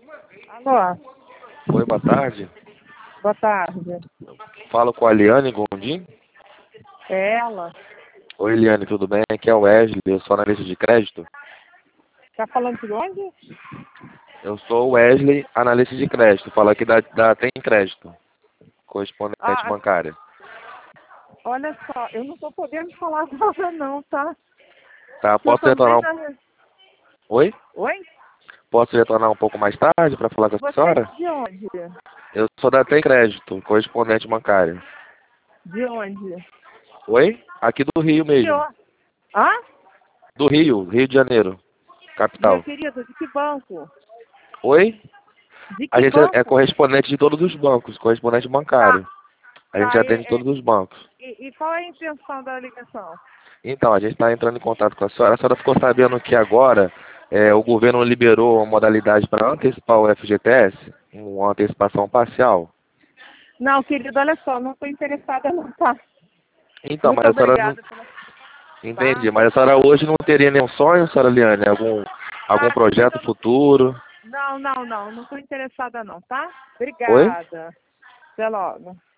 Alô, Oi, boa tarde. boa tarde. Falo com a Eliane Gondim. É ela? Oi, Eliane, tudo bem? Aqui é o Wesley, eu sou analista de crédito. Tá falando de onde? Eu sou o Wesley, analista de crédito. Falo aqui da Tem Crédito, correspondente Ah, bancária. olha só, eu não tô podendo falar agora não, tá? Tá, Eu posso tô bem retornar na... Oi? Oi? Posso retornar um pouco mais tarde para falar com a Você é senhora? de onde? Eu sou da Tem Crédito, correspondente bancária. De onde? Oi? Aqui do Rio De mesmo. onde? Hã? Do Rio, Rio de Janeiro, Meu capital. querido, de que banco? Oi? De A que gente é banco? correspondente de todos os bancos, correspondente Tá, bancário. A gente tá. atende todos os bancos. E qual é a intenção da ligação? Então, a gente está entrando em contato com a senhora. A senhora ficou sabendo que agora o governo liberou a modalidade para antecipar o FGTS, uma antecipação parcial. Não, querido, olha só, não tô interessada não, tá? Então, Muito mas a senhora não obrigada pela... Tá? entende, mas a senhora hoje não teria nenhum sonho, senhora Liane, algum Tá, querido, projeto futuro? não tô interessada não, tá? Oi? Obrigada. Até logo.